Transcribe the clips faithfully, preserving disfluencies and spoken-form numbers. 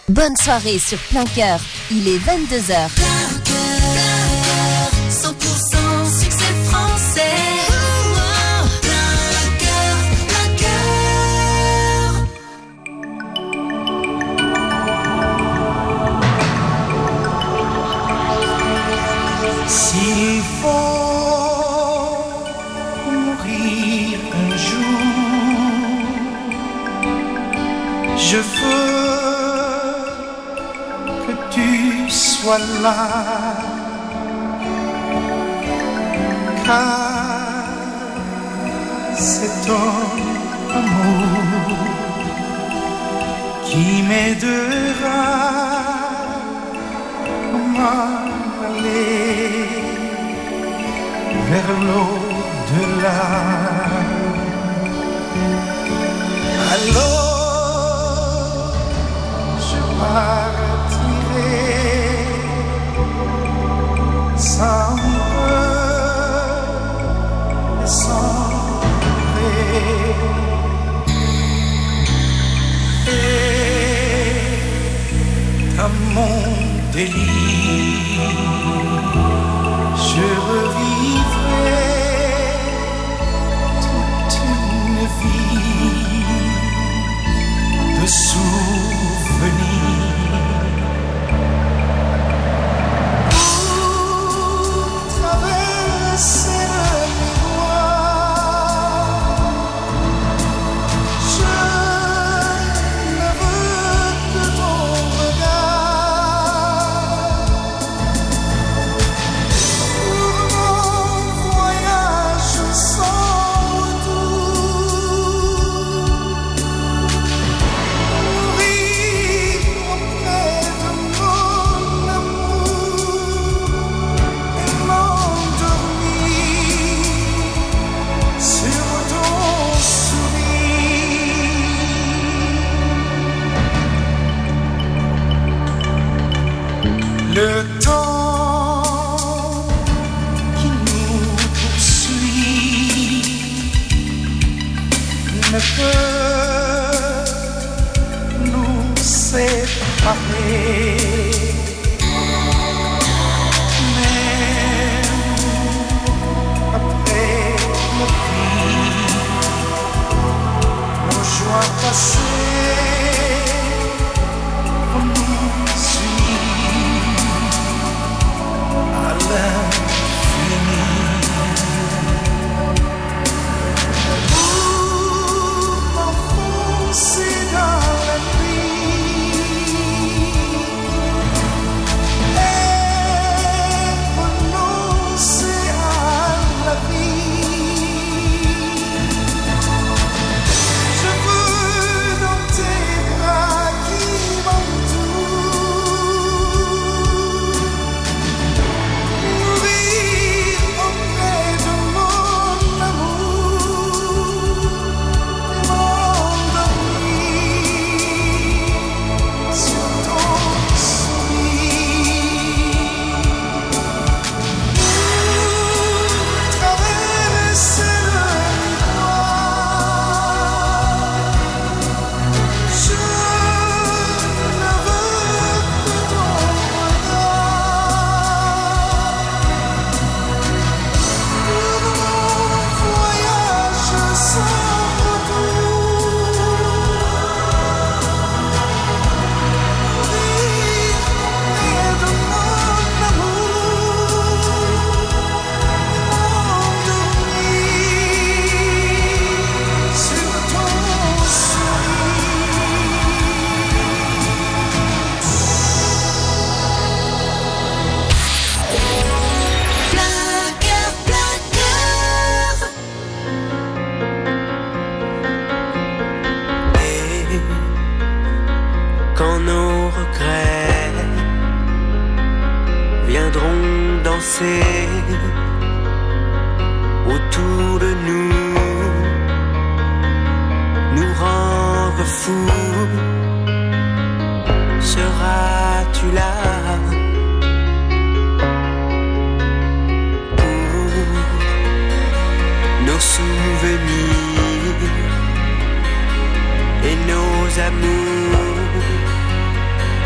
Bonne soirée sur Plein Cœur, il est vingt-deux heures. Plein Cœur, cent pour cent succès français. Oh, oh. Plein Cœur, Plein Cœur. S'il faut mourir un jour, je veux sois là, car c'est ton amour qui m'aidera à m'en aller vers l'au-delà. Alors je partirai sans peur et sans regret, et dans mon délire je revivrai toute une vie de souvenirs. C'est le miroir, je ne veux que ton regard pour mon voyage sans retour, mourir auprès de mon amour et m'endormir sur ton sourire. Le temps qui nous poursuit ne peut nous séparer. Passé, on nous suit à l'infini. Pour m'enfoncer dans la nuit et renoncer à la vie. Je veux dans tes bras qui m'entourent, mourir auprès de mon amour et m'endormir sur ton sourire. Pour traverser le miroir, je ne veux que ton regard pour mon voyage sans retour, mourir auprès de mon amour, m'endormir sur ton sourire. Plein Cœur, Plein Cœur. Et quand nos regrets viendront danser autour de nous, nous rendre fous, seras-tu là pour nos souvenirs et nos amours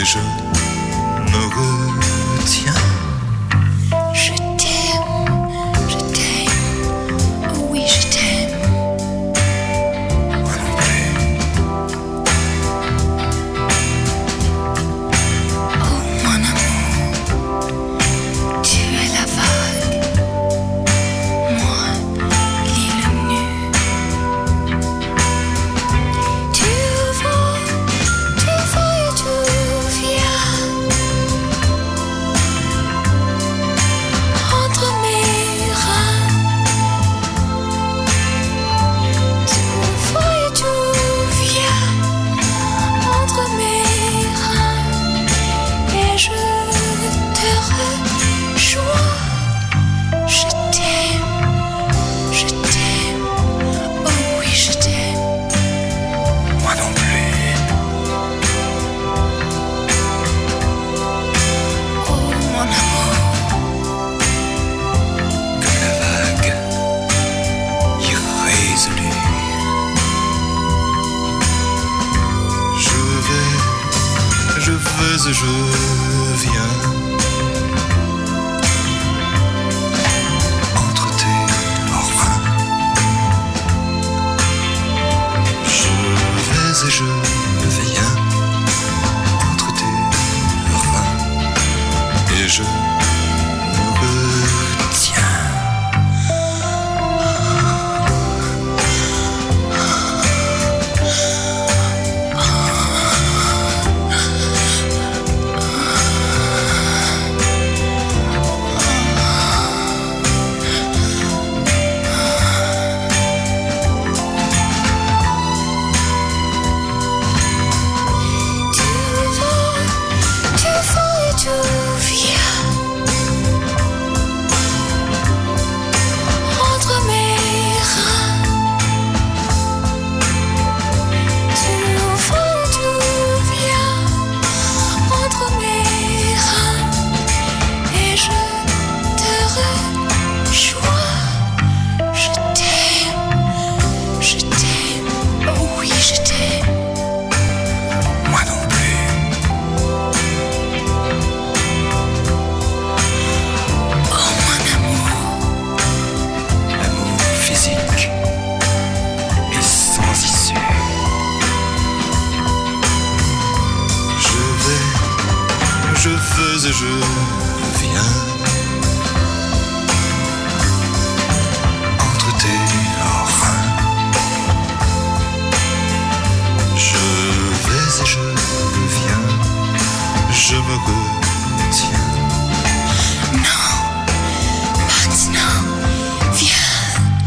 et je me retiens. Je t'aime, je t'aime, oh oui je t'aime. Moi non plus. Oh mon amour, tu es la vague, moi l'île nue. Tu vas, tu vas et tu viens entre mes reins. Tu vas et tu viens entre mes reins et je te rejoins. Je t'aime, je t'aime, oh oui je t'aime. Moi non plus. Oh mon amour, Comme la vague irrésolue. Je vais, je vais et je viens entre tes reins. Je vais et je viens entre tes reins et je me retiens. tu vas, tu vas et tu viens entre mes reins. Tu vas et tu viens entre mes reins et je te rejoins. Je t'aime, je t'aime, oh oui je t'aime. Moi non plus. Oh mon amour, L'amour physique est sans issue. Je vais, je veux et je viens entre tes reins. Je vais et je viens, je me retiens. non, maintenant, viens.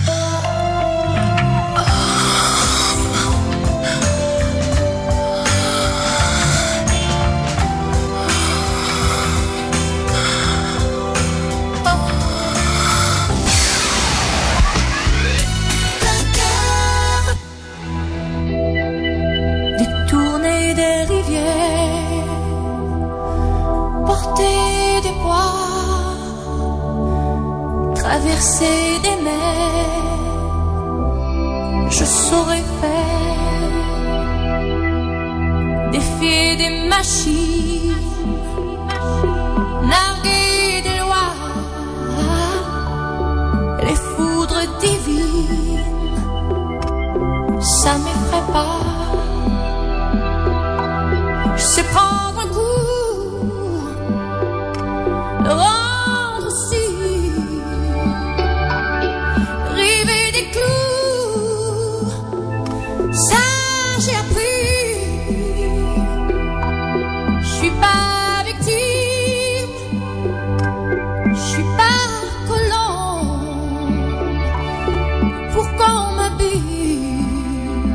Détourner des rivières, porter des poids, traverser des mers, je saurais faire, défier des machines, narguer des lois, les foudres divines, ça m'effraie pas. Je sais prendre un coup, le rendre aussi, river des clous, ça j'ai appris. Je suis pas victime, je suis pas colombe, pour qu'on m'habille,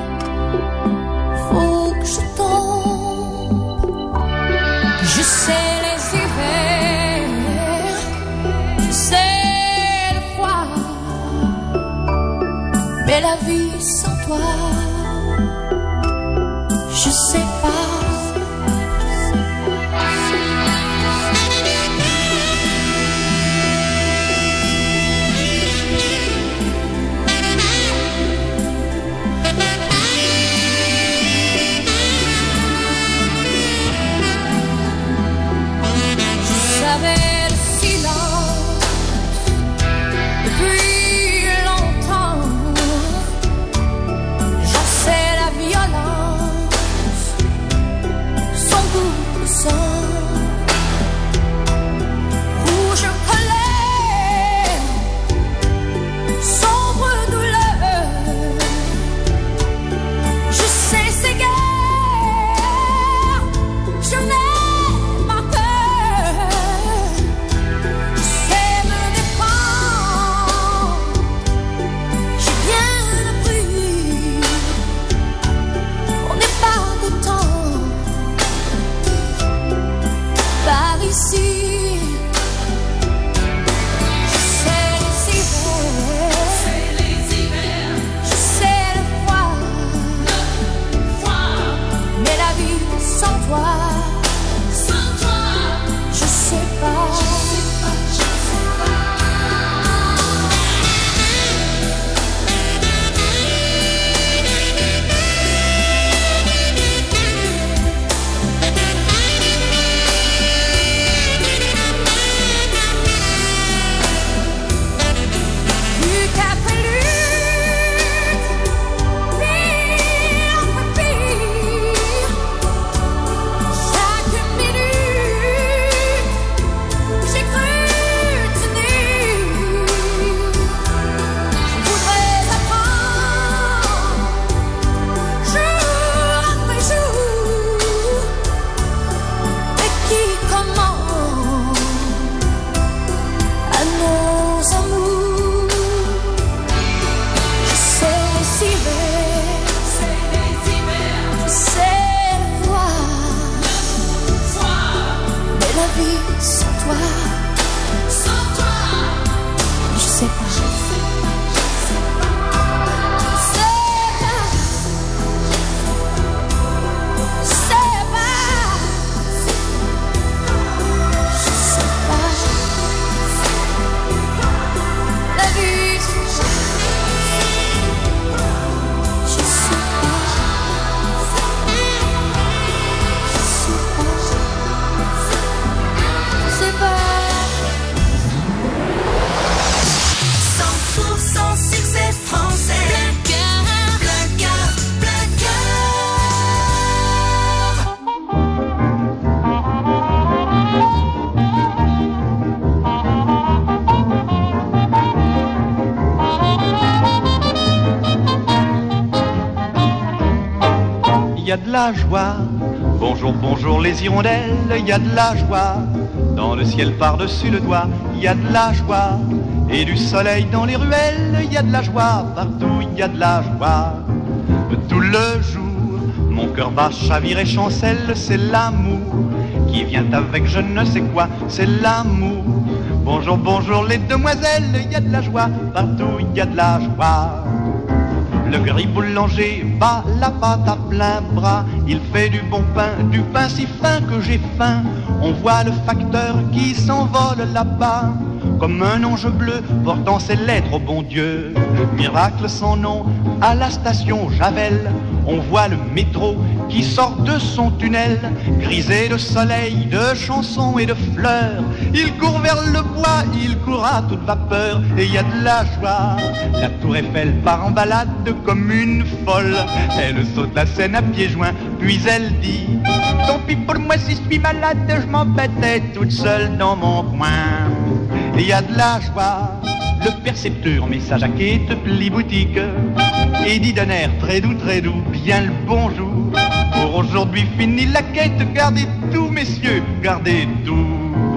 faut que je tombe. Je sais les hivers, je sais le froid, mais la vie sans toi, je sais pas. sans toi. Sans toi, je sais pas. Je sais pas, je sais pas. Il y a de la joie, bonjour, bonjour les hirondelles, il y a de la joie, dans le ciel par-dessus le toit, il y a de la joie, et du soleil dans les ruelles, il y a de la joie, partout il y a de la joie. Tout le jour, mon cœur bat, chavire et chancelle, c'est l'amour qui vient avec je ne sais quoi, c'est l'amour. Bonjour, bonjour les demoiselles, il y a de la joie, partout il y a de la joie. Le gris boulanger bat la pâte à plein bras. Il fait du bon pain, du pain si fin que j'ai faim. On voit le facteur qui s'envole là-bas, comme un ange bleu portant ses lettres au bon Dieu. Miracle sans nom, à la station Javel, on voit le métro qui sort de son tunnel, grisé de soleil, de chansons et de fleurs. Il court vers le bois, il court à toute vapeur, et il y a de la joie. La tour Eiffel part en balade comme une folle. Elle saute la scène à pieds joints, puis elle dit: tant pis pour moi si je suis malade, je m'embêtais toute seule dans mon coin. Il y a de la joie. Le percepteur met sa jaquette, plie boutique et dit d'un air très doux, très doux, bien le bonjour. Pour aujourd'hui fini la quête, gardez tout messieurs, gardez tout.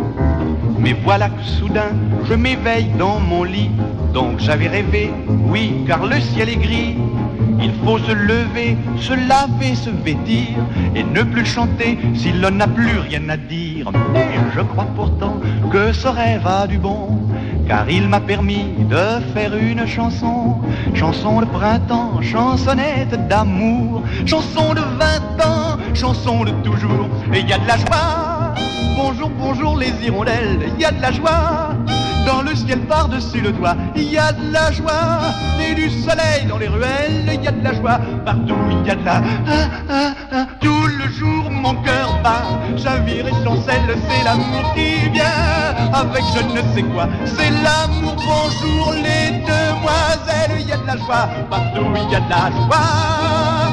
Mais voilà que soudain je m'éveille dans mon lit. Donc j'avais rêvé, oui, car le ciel est gris. Il faut se lever, se laver, se vêtir et ne plus chanter si l'on n'a plus rien à dire. Mais je crois pourtant que ce rêve a du bon, car il m'a permis de faire une chanson. Chanson de printemps, chansonnette d'amour, chanson de vingt ans, chanson de toujours. Et il y a de la joie, bonjour, bonjour les hirondelles, il y a de la joie. Dans le ciel par-dessus le toit, il y a de la joie. Et du soleil dans les ruelles, il y a de la joie. Partout il y a de la... Ah, ah, ah. Tout le jour mon cœur bat, chavire et chancelle, c'est l'amour qui vient avec je ne sais quoi. C'est l'amour, bonjour les demoiselles, il y a de la joie. Partout il y a de la joie.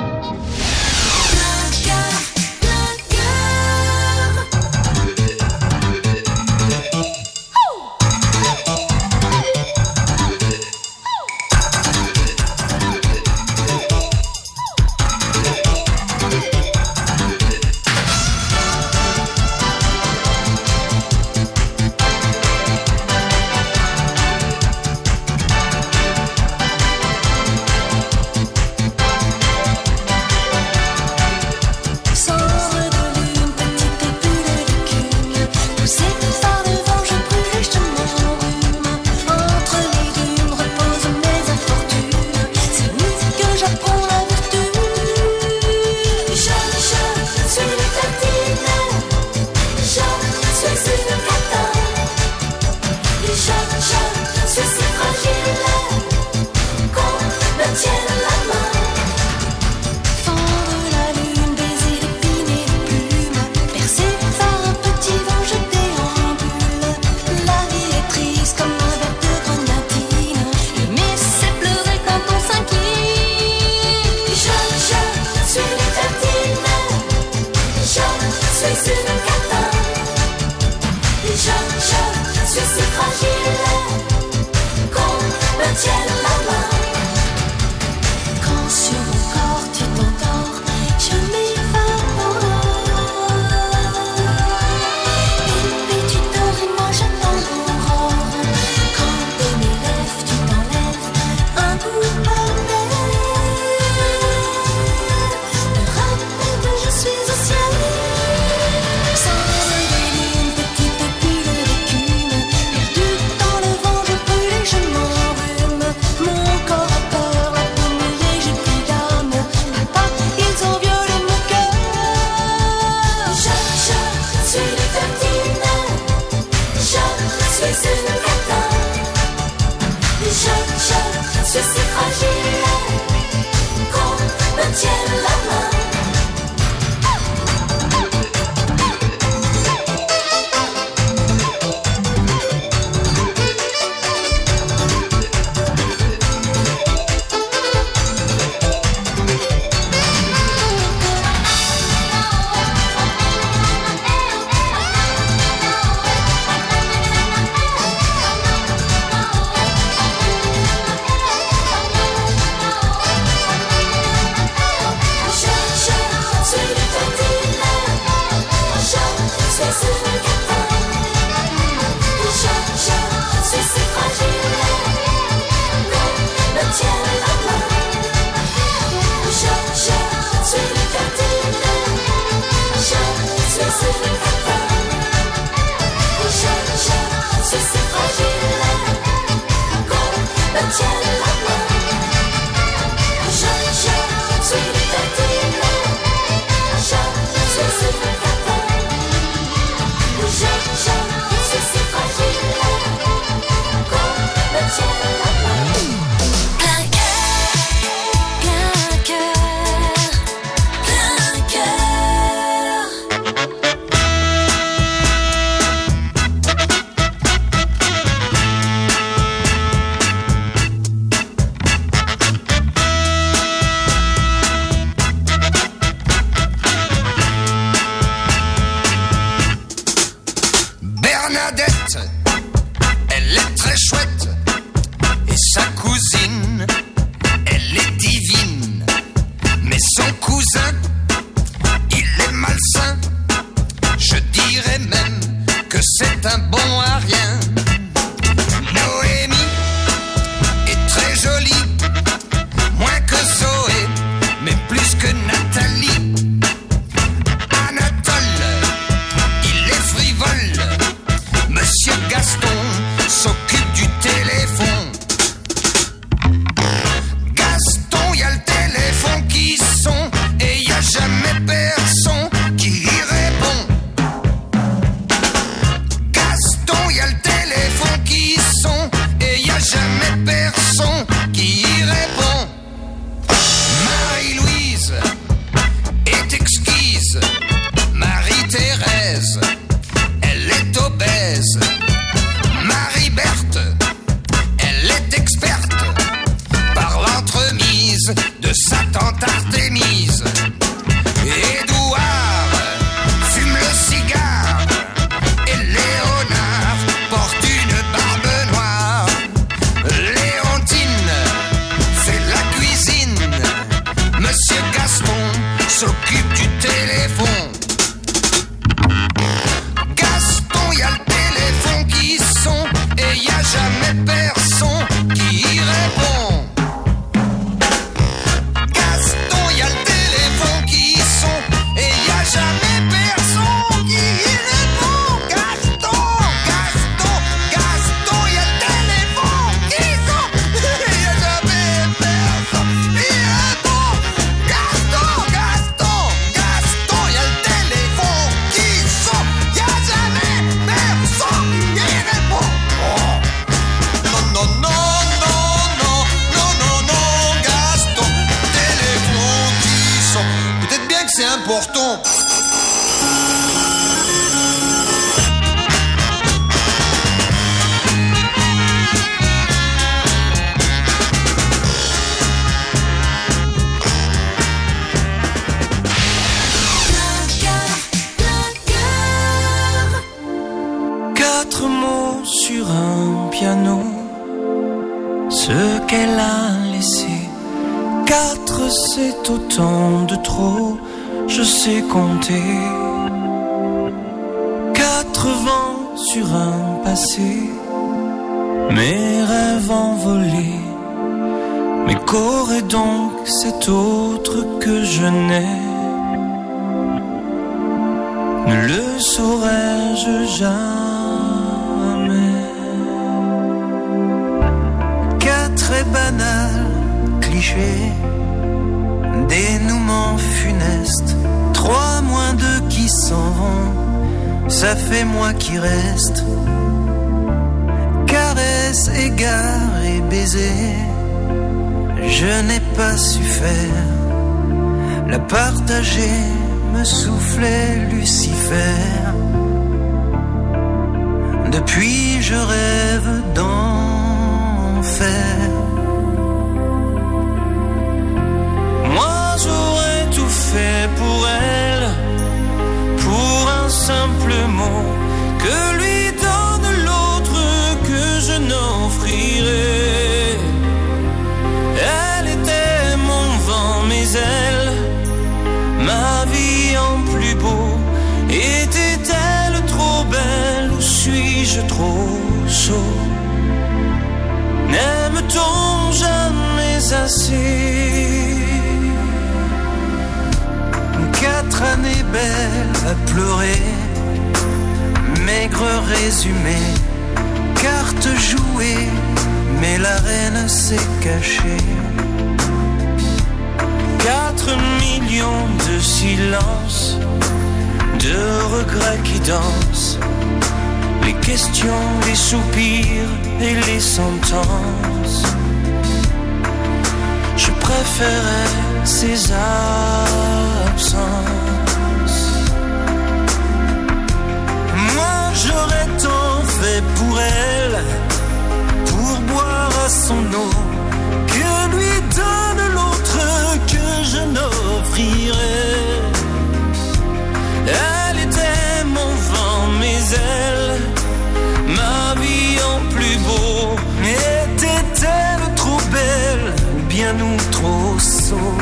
suis une cata. Je, je suis si fragile qu'on me tienne la main. Quand sur mon corps tu t'endors, je m'évapore. Et puis tu dors et moi j'attends l'aurore. Quand de mes lèvres tu t'enlèves un bout par lèvre, me rappelle que je suis au ciel. Sans un délit, une petite bulle d'écume, perdue dans le vent, je brûle et je m'enrhume. Mon corps a peur, la peau mouillée, j'ai plus d'âme. Papa, ils ont violé mon cœur. Je, je suis libertine. Je suis une cata. Je, je suis si fragile qu'on me tienne la main. Bernadette, elle est très chouette, et sa cousine, elle est divine. Mais son cousin, il est malsain, je dirais même que c'est un bon à rien. Noémie est très jolie, moins que Zoé, mais plus que Nathalie. Anatole, il est frivole, Monsieur Gaston s'occupe du téléphone. Gaston, y a le téléphone qui sonne et y a jamais personne qui y répond. Gaston, y a le téléphone qui sonne et y a jamais personne qui y répond. Marie-Louise est exquise, Marie-Thérèse, elle est obèse. Marie-Berthe, elle est experte par l'entremise de sa tante Artémise. Édouard fume le cigare et Léonard porte une barbe noire. Léontine fait la cuisine, Monsieur Gaston s'occupe du téléphone. sur un piano ce qu'elle a laissé. Quatre, c'est autant de trop, je sais compter. Quatre vents sur un passé, mes rêves envolés. Mais qu'aurait donc cet autre que je n'ai? Ne le saurais-je jamais. Quatre est banal, cliché, dénouement funeste. Trois moins deux qui s'en vont, ça fait moi qui reste. Caresse, égard et baiser, je n'ai pas su faire. La partager me soufflait Lucifer. Depuis je rêve d'enfer. Moi j'aurais tout fait pour elle, pour un simple mot que lui donne l'autre que je n'offrirai. Elle était mon vent, mes ailes, ma vie en plus beau. Était-elle trop belle ou suis-je trop sot? N'aime-t-on jamais assez? Quatre années belles à pleurer, maigre résumé, carte jouée, mais la reine s'est cachée. Quatre millions de silences, de regrets qui dansent, les questions, les soupirs et les sentences. Je préférais ces absences. Moi j'aurais tant fait pour elle, pour boire à son eau, que lui donne l'autre que je n'offrirai. Elle était mon vent, mes ailes, ma vie en plus beau. Était-elle trop belle ou bien nous trop sots?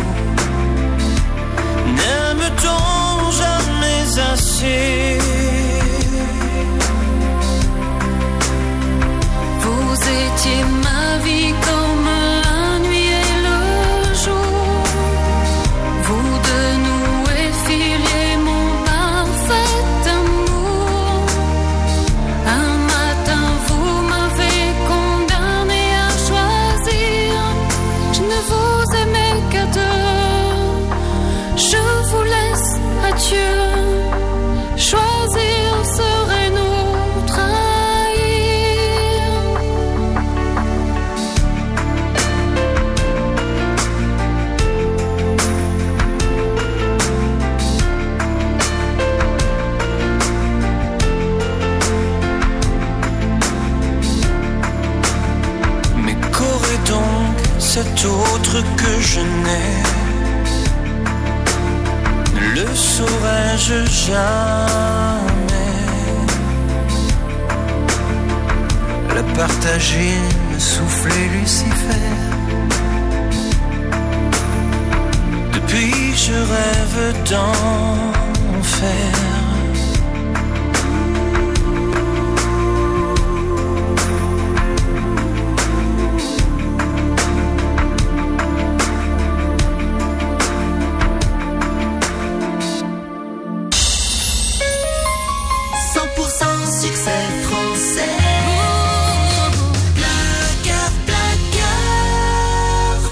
N'aime-t-on jamais assez? Vous étiez ma vie comme la nuit et le jour. Vous de nous effiliez mon parfait amour. Un matin vous m'avez condamné à choisir. Je ne vous aimais qu'à deux. Je vous laisse à Dieu. Choisir serait nous trahir. Mais qu'aurait donc cet autre que je n'ai? Ne le saurais-je jamais? La partager, me souffler Lucifer. Depuis je rêve d'enfer. cent pour cent succès français. Plaqueur, plaqueur.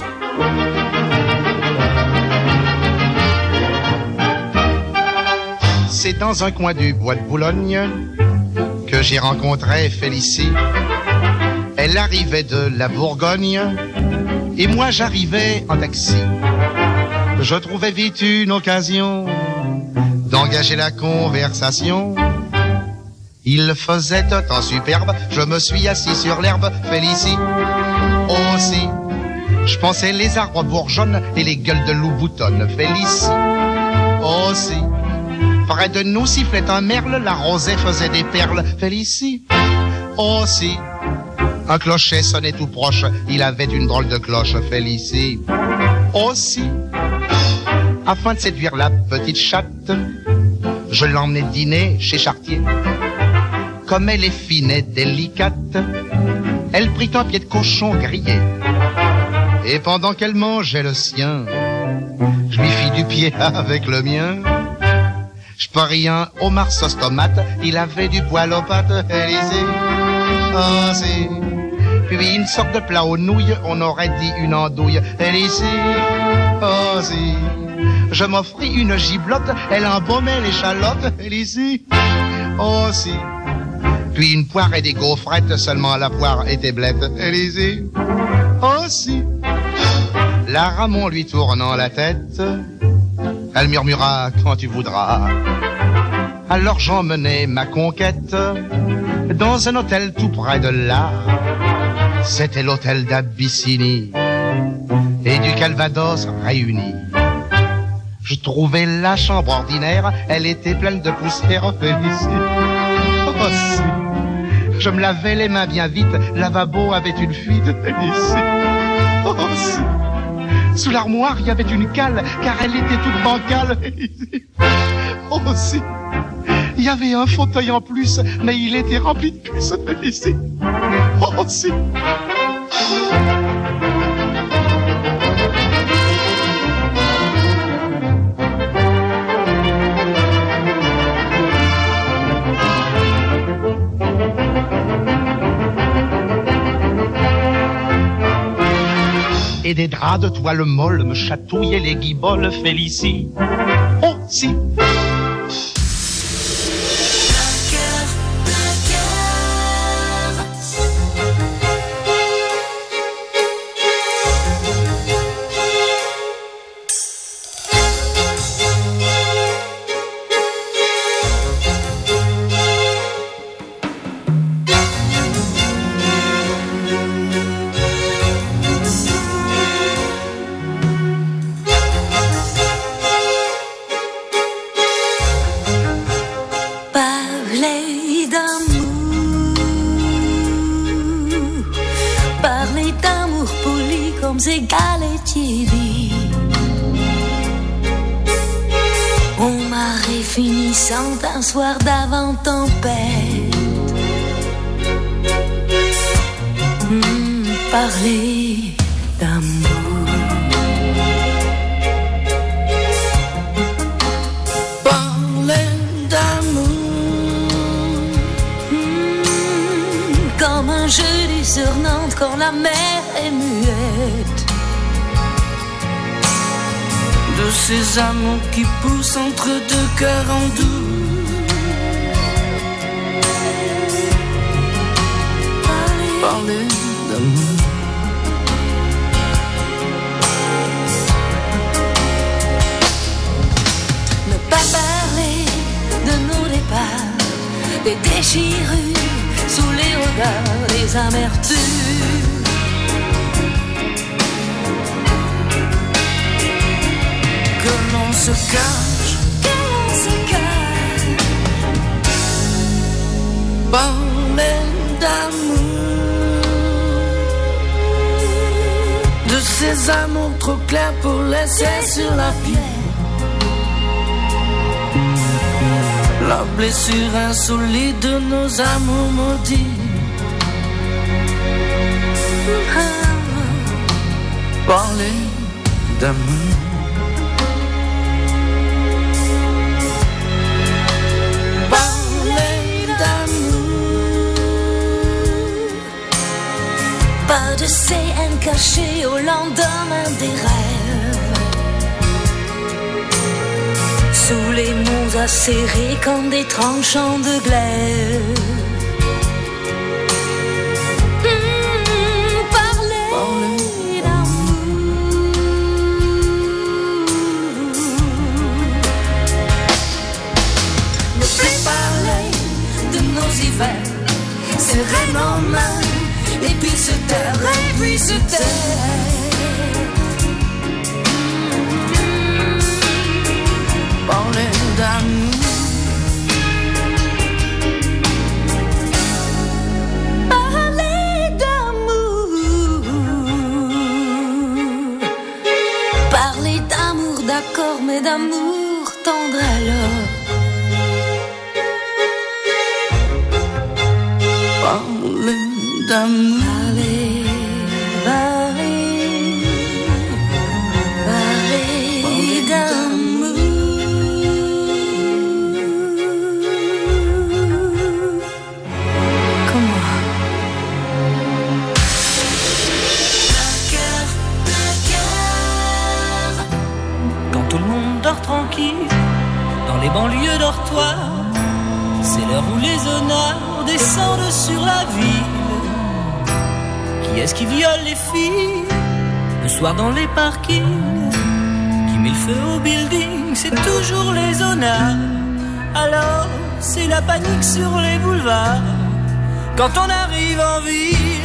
C'est dans un coin du bois de Boulogne que j'ai rencontré Félicie. Elle arrivait de la Bourgogne et moi j'arrivais en taxi. Je trouvais vite une occasion d'engager la conversation. Il faisait un temps superbe, je me suis assis sur l'herbe, Félicie aussi. Je pensais les arbres bourgeonnent et les gueules de loup boutonnent, Félicie aussi. Près de nous sifflait un merle, la rosée faisait des perles, Félicie Oh si, un clocher sonnait tout proche, il avait une drôle de cloche, Félicie. Oh si, afin de séduire la petite chatte, je l'emmenais dîner chez Chartier. Comme elle est fine et délicate, elle prit un pied de cochon grillé. Et pendant qu'elle mangeait le sien, je lui fis du pied avec le mien. Je parie un homard sauce tomate, il avait du poil aux pattes, Élysée. Oh si. Puis une sorte de plat aux nouilles, on aurait dit une andouille, Élysée. Oh si. Je m'offris une giblotte, elle embaumait l'échalote, Élysée. Oh si. Puis une poire et des gaufrettes, seulement la poire était blette, Élysée. Oh si. La Ramon lui tournant la tête, elle murmura quand tu voudras. Alors j'emmenai ma conquête dans un hôtel tout près de là. C'était l'hôtel d'Abyssinie et du Calvados réunis. Je trouvais la chambre ordinaire, elle était pleine de poussière, Félicie. Oh si. Je me lavais les mains bien vite, lavabo avait une fuite, Félicie. Oh si. Sous l'armoire, il y avait une cale, car elle était toute bancale. Oh si. Il y avait un fauteuil en plus, mais il était rempli de puces, Félicie. Oh si. Et des draps de toile molle me chatouillaient les guiboles, Félicie. Oh si. Un soir d'avant tempête, mmh, parler d'amour, parler d'amour, mmh, comme un jeudi sur Nantes quand la mer est muette. De ces amours qui poussent entre deux cœurs en doux. Parler d'amour. Ne pas parler de nos départs, des déchirures sous les regards, des amertumes. Que l'on se cache, que l'on se cache. Parler d'amour. De ces amours trop clairs pour laisser sur la pierre la blessure insolite de nos amours maudits. Parler d'amour. Parler d'amour. Pas de C N caché au lendemain des rêves, sous les mots acérés comme des tranchants de glaive. Mmh, parler, parler d'amour. Ne plus parler de nos hivers, serrer nos mains, et puis se taire, et puis se taire. Parler d'amour. dortoirs. C'est l'heure où les honneurs descendent sur la ville. Qui est-ce qui viole les filles le soir dans les parkings? Qui met le feu au building? C'est toujours les honneurs. Alors c'est la panique sur les boulevards quand on arrive en ville.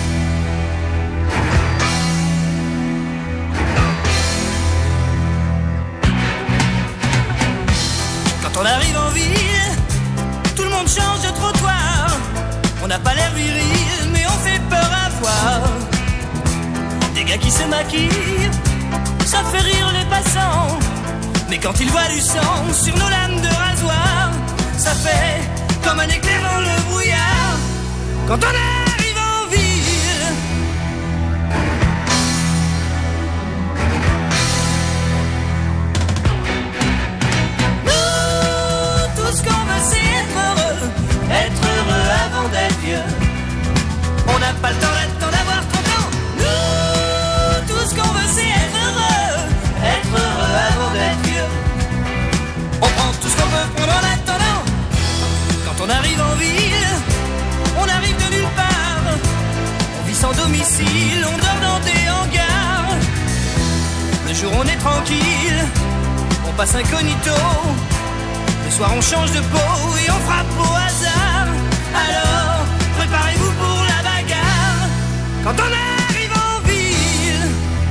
Quand on arrive en ville, tout le monde change de trottoir. On n'a pas l'air viril, mais on fait peur à voir. Des gars qui se maquillent, ça fait rire les passants. Mais quand ils voient du sang sur nos lames de rasoir, ça fait comme un éclair dans le brouillard. Quand on arrive en ville, nous, tout ce qu'on veut c'est être heureux. Être heureux avant d'être vieux. On n'a pas le temps d'attendre d'avoir trente ans. Nous, tout ce qu'on veut c'est être heureux. Être heureux avant d'être vieux. On prend tout ce qu'on peut prendre en attendant. Quand on arrive en ville, on arrive de nulle part. On vit sans domicile, on dort dans des hangars. Le jour on est tranquille, on passe incognito. Le soir on change de peau et on frappe au hasard. Alors, préparez-vous pour la bagarre. Quand on arrive en ville,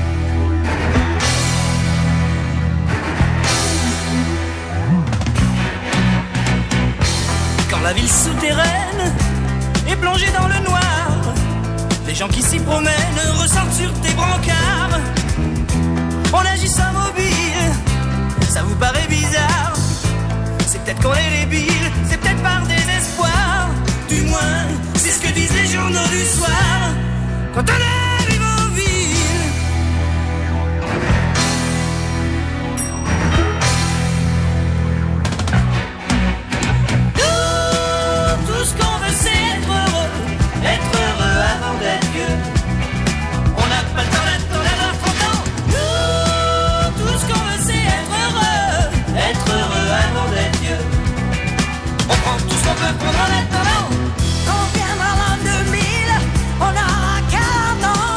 quand la ville souterraine est plongée dans le noir, les gens qui s'y promènent ressortent sur des brancards. On agit sans mobile, ça vous paraît bizarre. C'est peut-être qu'on est débile, c'est peut-être par désespoir. Du moins, c'est ce que disent les journaux du soir. Quand on arrive en ville, nous, tout ce qu'on veut c'est être heureux. Être heureux avant d'être vieux. On n'a pas le temps d'attendre d'avoir trente ans. Nous, tout ce qu'on veut c'est être heureux. Être heureux avant d'être vieux. On prend tout ce qu'on peut prendre en attendant. Quand viendra l'an deux mille, on aura quarante ans.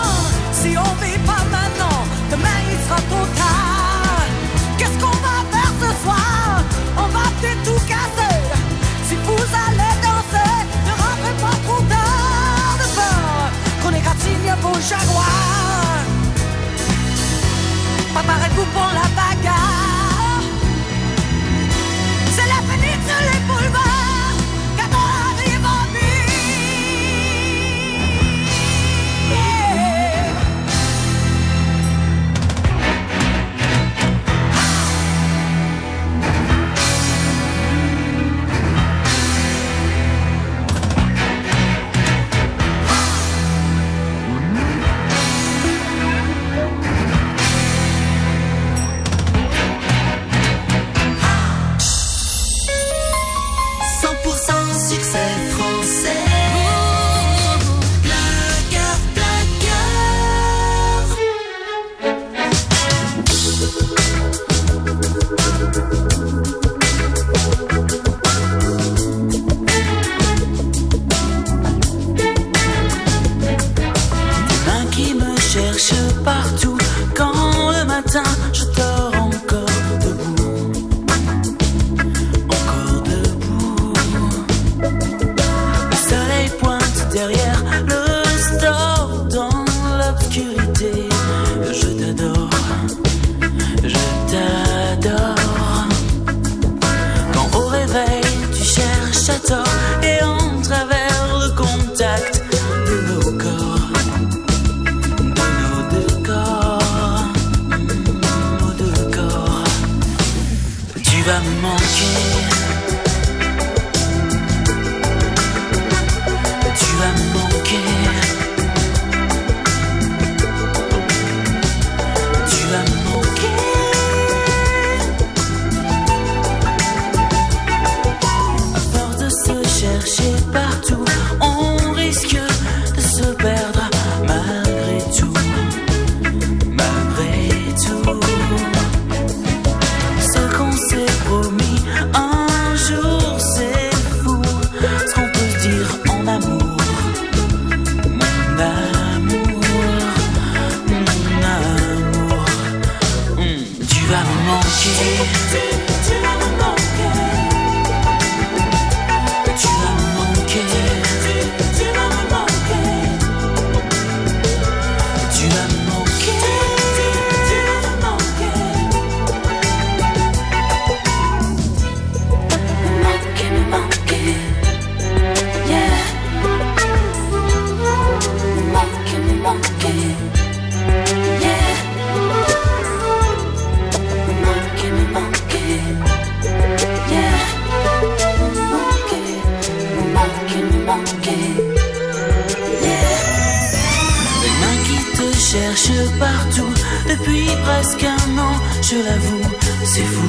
Partout depuis presque un an, je l'avoue, c'est fou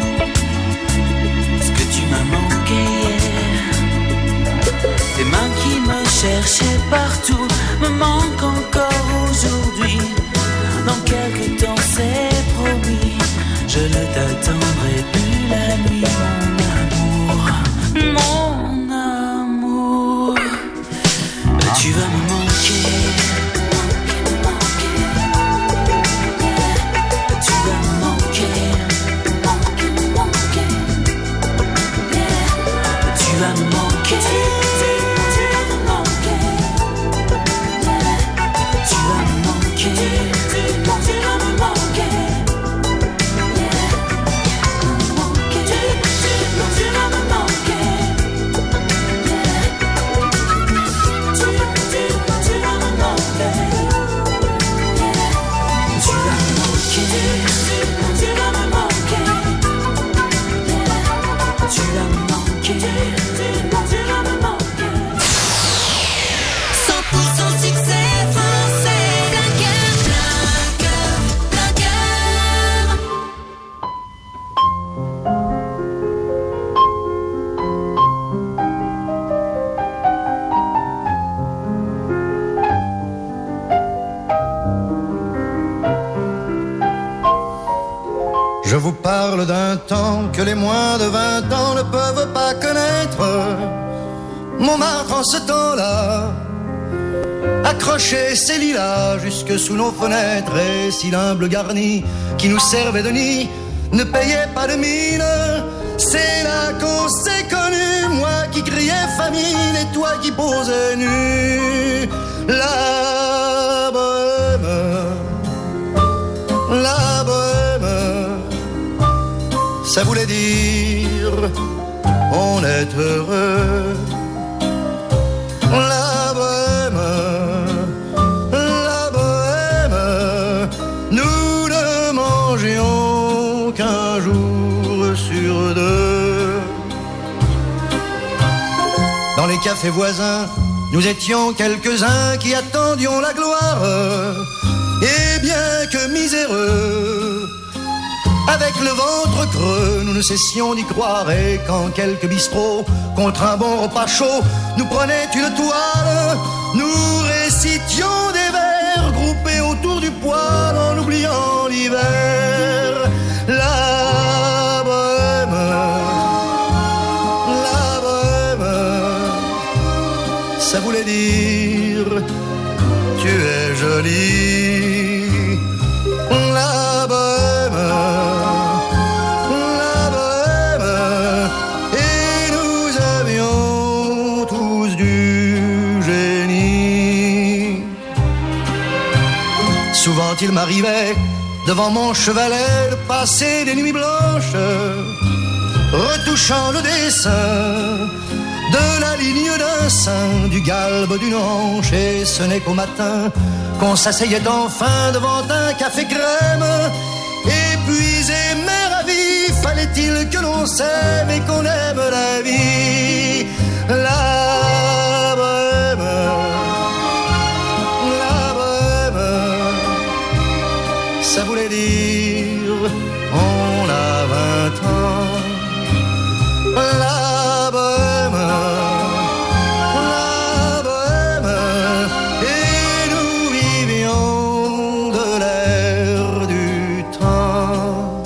ce que tu m'as manqué hier. Tes mains qui me cherchaient partout me manquent encore aujourd'hui. Dans quelque temps c'est promis, je ne t'attendrai plus la nuit, mon amour, mon amour. Tu vas me manquer. Je vous parle d'un temps que les moins de vingt ans ne peuvent pas connaître. Montmartre en ce temps-là accrochait ses lilas jusque sous nos fenêtres, et si l'humble garni qui nous servait de nid ne payait pas de mine, c'est là qu'on s'est connus, moi qui criais famine et toi qui posais nu. La bohème, la bohème, ça voulait dire on est heureux. La bohème, la bohème, nous ne mangions qu'un jour sur deux. Dans les cafés voisins, nous étions quelques-uns qui attendions la gloire. Et bien que miséreux, avec le ventre creux, nous ne cessions d'y croire. Et quand quelques bistrots, contre un bon repas chaud, nous prenaient une toile, nous récitions des vers groupés autour du poêle en oubliant l'hiver. La bohème, la bohème, ça voulait dire tu es jolie. La bohème, la bohème, et nous avions tous du génie. Souvent il m'arrivait devant mon chevalet de passer des nuits blanches, retouchant le dessin de la ligne d'un sein, du galbe d'une hanche. Et ce n'est qu'au matin qu'on s'asseyait enfin devant un café crème. Épuisé mais ravi, fallait-il que l'on s'aime et qu'on aime la vie. La bohème, la bohème, ça voulait dire on a vingt ans. La bohème, la bohème, et nous vivions de l'air du temps.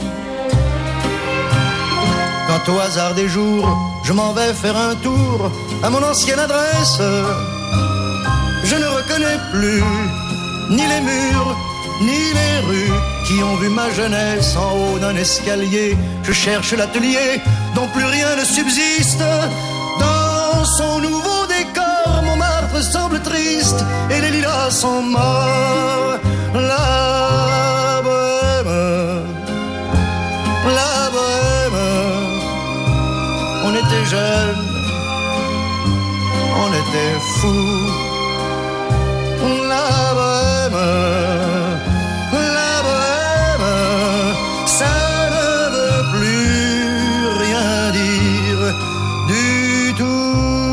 Quand au hasard des jours, je m'en vais faire un tour à mon ancienne adresse, je ne reconnais plus ni les murs, ni les rues qui ont vu ma jeunesse en haut d'un escalier. Je cherche l'atelier dont plus rien ne subsiste. Dans son nouveau décor, Montmartre semble triste et les lilas sont morts. La bohème, la bohème, on était jeunes, on était fous. La bohème, la bohème, ça ne veut plus rien dire du tout.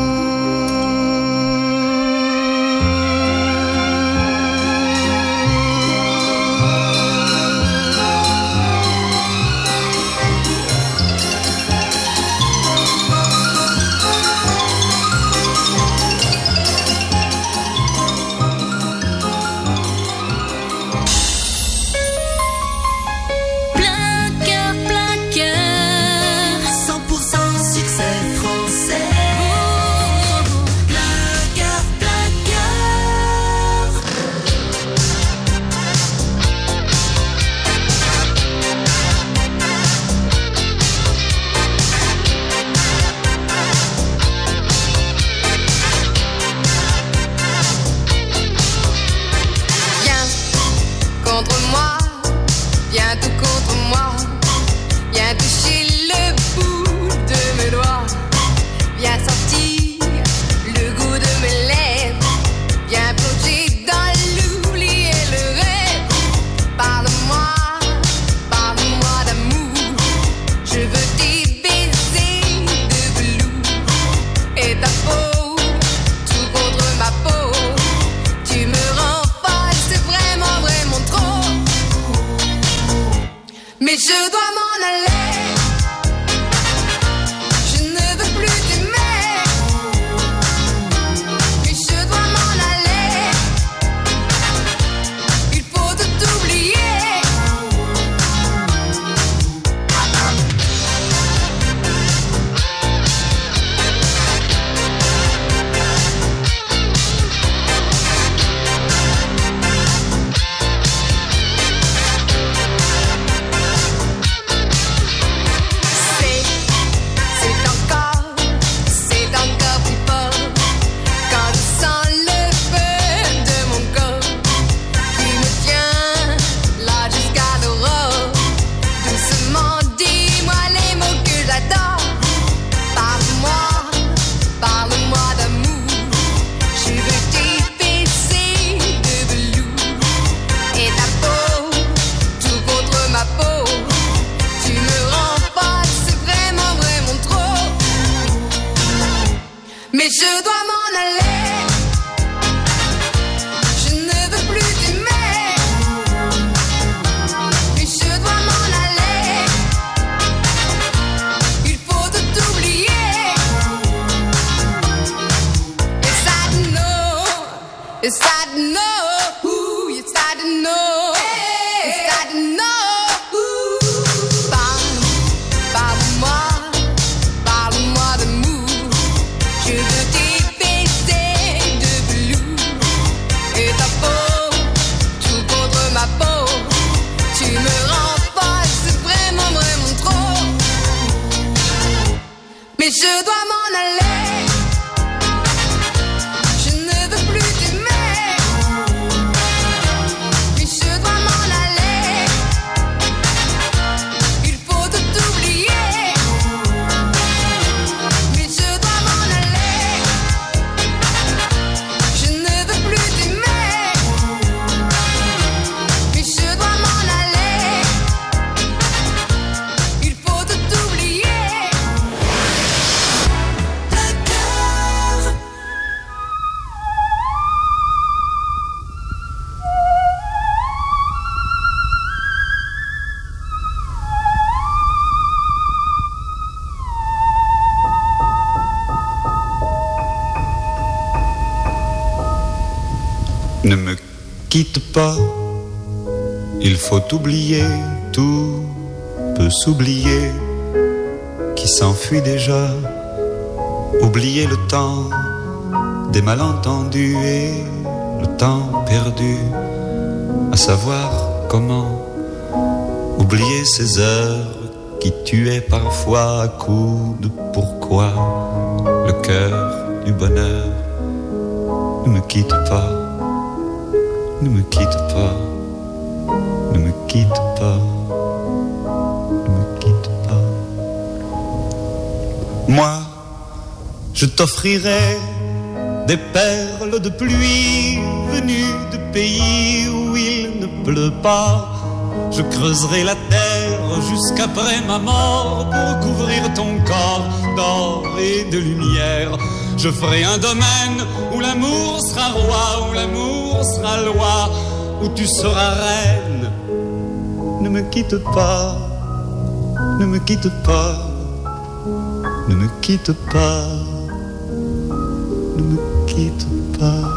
Mais je dois m'en aller. Je ne veux plus t'aimer. Mais je dois m'en aller. Il faut tout oublier. Mais je dois m'en aller. Je ne veux plus t'aimer. Mais je dois m'en aller. Il faut tout oublier. Yes, I know. Yes, I know. Ooh, yes, I know. Yes, I know. Ooh. Parle, parle-moi. Parle-moi d'amour. Je veux t'y baiser de blue. Et ta peau, tout contre ma peau. Tu me rends folle, c'est vraiment, vraiment trop. Mais je dois m'en aller. Je ne veux plus t'aimer. Mais je dois m'en aller. Il faut tout oublier. Mais je dois m'en aller. Je ne veux plus t'aimer. Mais je dois m'en aller. Il faut tout oublier. D'accord. Ne me quitte pas, il faut oublier, tout peut s'oublier, qui s'enfuit déjà, oublier le temps des malentendus et le temps perdu à savoir comment oublier ces heures qui tuaient parfois à coups de pourquoi le cœur du bonheur ne me quitte pas, ne me quitte pas, ne me quitte pas, ne me quitte pas. Moi, je t'offrirai des perles de pluie venues de pays où il ne pleut pas. Je creuserai la terre jusqu'après ma mort pour couvrir ton corps d'or et de lumière. Je ferai un domaine où l'amour sera roi, où l'amour sera loi, où tu seras reine. Ne me quitte pas, ne me quitte pas, ne me quitte pas, ne me quitte pas.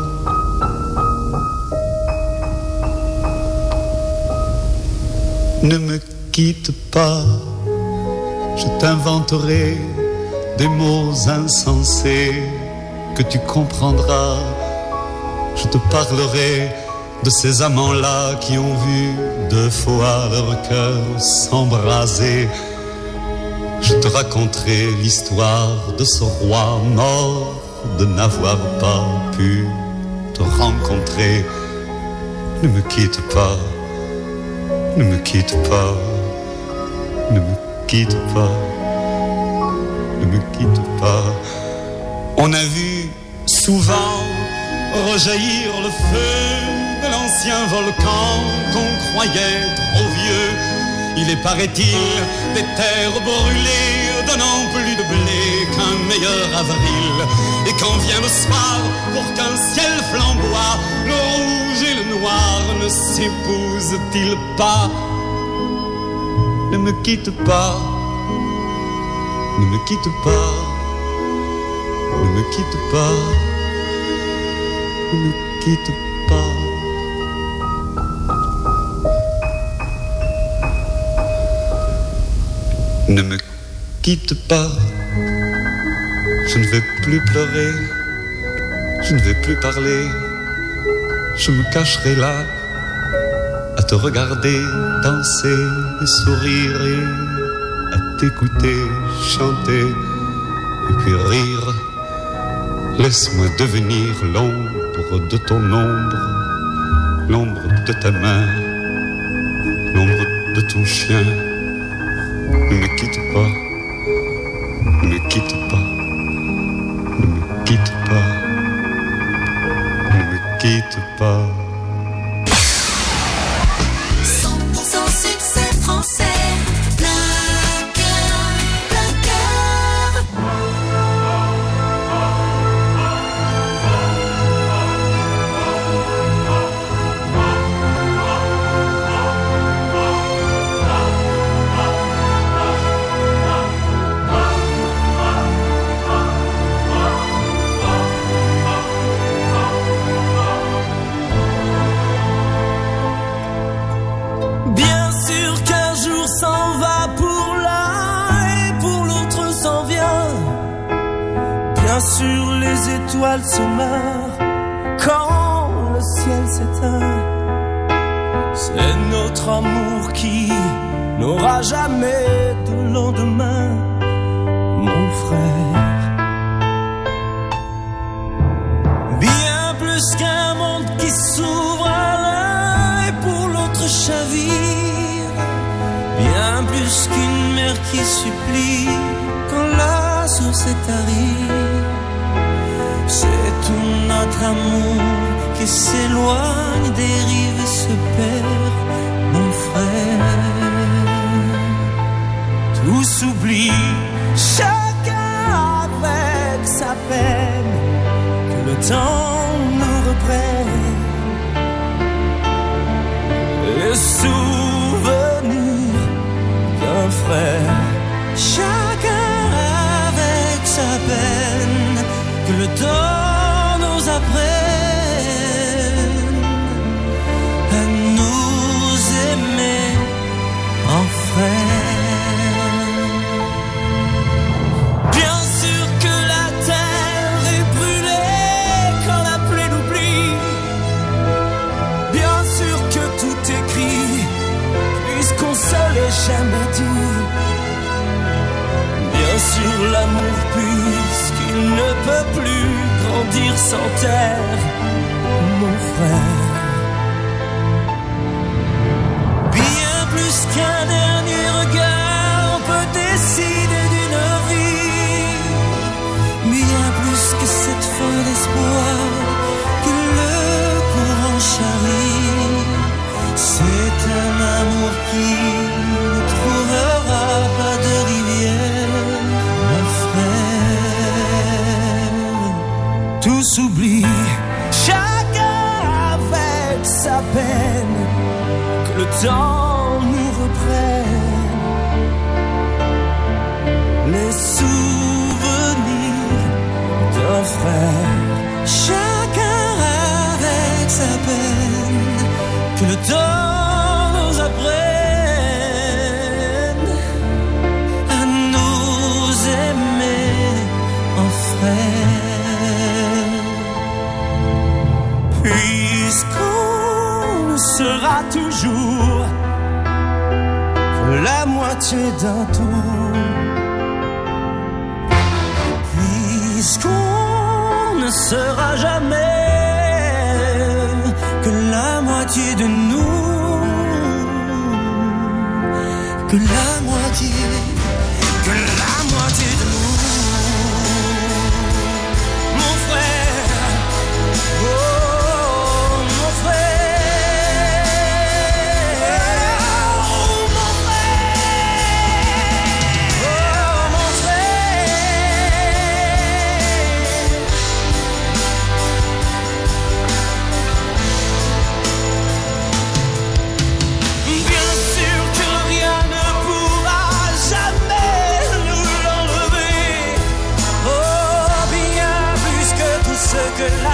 Ne me quitte pas, je t'inventerai des mots insensés que tu comprendras. Je te parlerai de ces amants-là qui ont vu deux fois leur cœur s'embraser. Je te raconterai l'histoire de ce roi mort de n'avoir pas pu te rencontrer. Ne me quitte pas, ne me quitte pas, ne me quitte pas, ne me quitte pas. On a vu souvent rejaillir le feu de l'ancien volcan qu'on croyait trop vieux. Il est, paraît-il, des terres brûlées donnant plus de blé qu'un meilleur avril. Et quand vient le soir, pour qu'un ciel flamboie, le rouge et le noir ne s'épousent-ils pas? Ne me quitte pas, ne me quitte pas, ne me quitte pas, ne me quitte pas. Ne me quitte pas, je ne vais plus pleurer, je ne vais plus parler, je me cacherai là, à te regarder danser et sourire et à t'écouter chanter et puis rire. Laisse-moi devenir l'ombre de ton ombre, l'ombre de ta main, l'ombre de ton chien. Ne me quitte pas, ne me quitte pas, ne me quitte pas, ne me quitte pas. cent pour cent succès français, plein cœur, plein cœur. Bien sûr, les étoiles se meurent quand le ciel s'éteint. C'est notre amour qui n'aura jamais de lendemain, mon frère. Bien plus qu'un monde qui s'ouvre à l'un et pour l'autre chavire. Bien plus qu'une mer qui supplie quand la source est tarie. C'est tout notre amour qui s'éloigne, dérive et se perd, mon frère. Tout s'oublie, chacun avec sa peine, que le temps nous reprenne. Les souvenirs d'un frère, chacun avec sa peine, que le temps nous apprenne à nous aimer en frère. Bien sûr que la terre est brûlée quand la plaie nous plie. Bien sûr que tout sans terre, mon frère. Bien plus qu'un dernier regard peut décider d'une vie, bien plus que cette fin d'espoir que le courant charrie. C'est un amour qui ne trouvera pas de rivière, mon frère. Tout s'oublie, chacun avec sa peine, que le temps nous reprenne les souvenirs d'un frère. Chacun avec sa peine, que le temps nous apprenne à nous aimer en frères. Puisqu'on ne sera toujours que la moitié d'un tout, puisqu'on ne sera jamais que la moitié de nous, que la moitié, que la moitié de nous, mon frère, oh mon frère, oh mon frère, oh mon Bien sûr que rien ne pourra jamais nous l'enlever. Oh, bien plus que tout ce que la